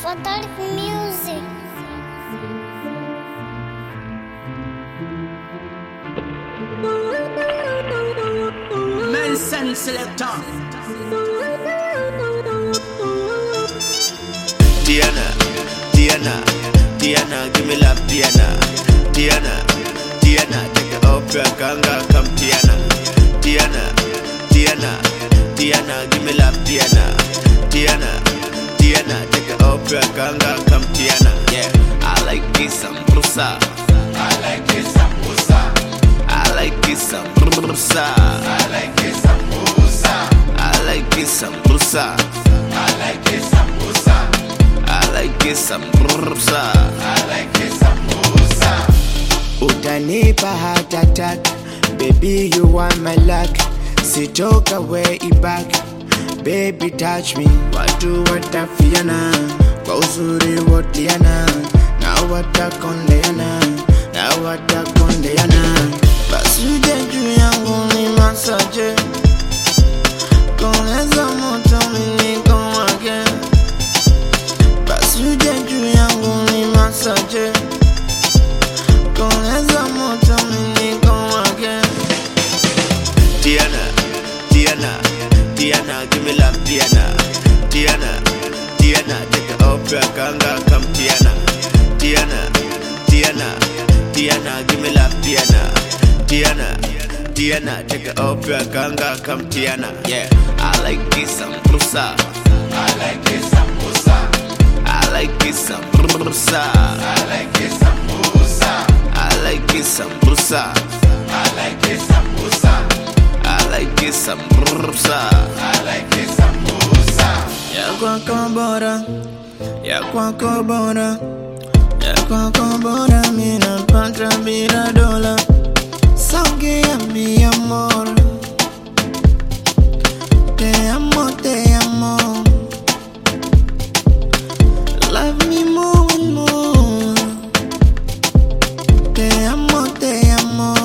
Fatal Music. Nelson Selector. Diana, Diana, Diana, give me love, Diana, Diana, Diana, take it up your ganga, come Diana, Diana, Diana, Diana, give me love, Diana, Diana, Diana, take it up your ganga, come Diana. Yeah, I like this sambusa, I like this sambusa, I like this sambusa, I like this sambusa, I like this sambusa, I like this sambusa, I like this sambusa, I like this sambusa. Utanipa heart attack, baby you are my luck. Sitoka way back, baby touch me. Watu watafiana kwa uzuri wotiana, na watakondeana, na watakondeana. Basi uje juu yangu ni masaje, koleza moto mimi wake. Basi uje juu yangu ni masaje, koleza moto mimi wake. Diana, Diana, Diana, give me love, Diana, Diana, Diana, take it up your ganga, come Diana, Diana, Diana, Diana, give me love, Diana, Diana, Diana, take it up your ganga, come Diana. Yeah, I like this sambusa, I like this sambusa, I like this sambusa, I like this sambusa, I like this sambusa, I like this sambusa, I like this sambusa. I like this sambusa. Ya kwako bora, ya kwako bora, ya kwako bora, mimi napata bila dola. Songea mi amor, te amo, te amo. Love me more and more. Te amo, te amo.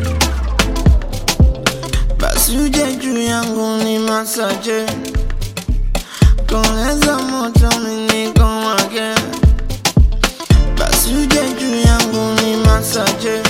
Basi uje juu yangu ni masaje, koleza moto mimi wake. Basi uje juu yangu ni masaje,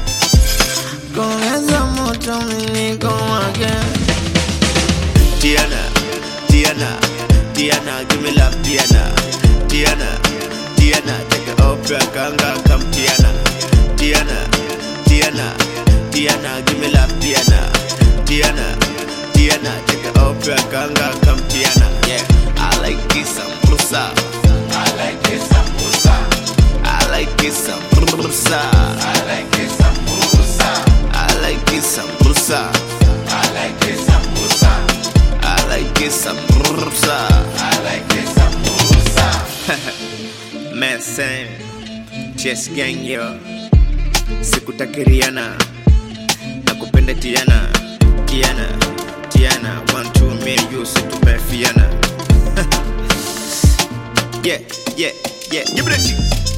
koleza moto mimi wake. Diana, Diana, Diana, give me love, Diana, Diana, Diana, take it up your ganga, come Diana, Diana, Diana, Diana, give me love, Diana, Diana, Diana, take it up your ganga, come Diana. Yeah, I like this sambusa, I like this sambusa, I like this sambusa, I like this sambusa, I like this sambusa, I like this sambusa, I like this sambusa. I like this sambusa. Man saying, just gang yo, sikutakiriana, nakupenda Tiana, Tiana, Tiana, 1, 2, me and you situpefiana. Yeah, yeah, yeah, give me the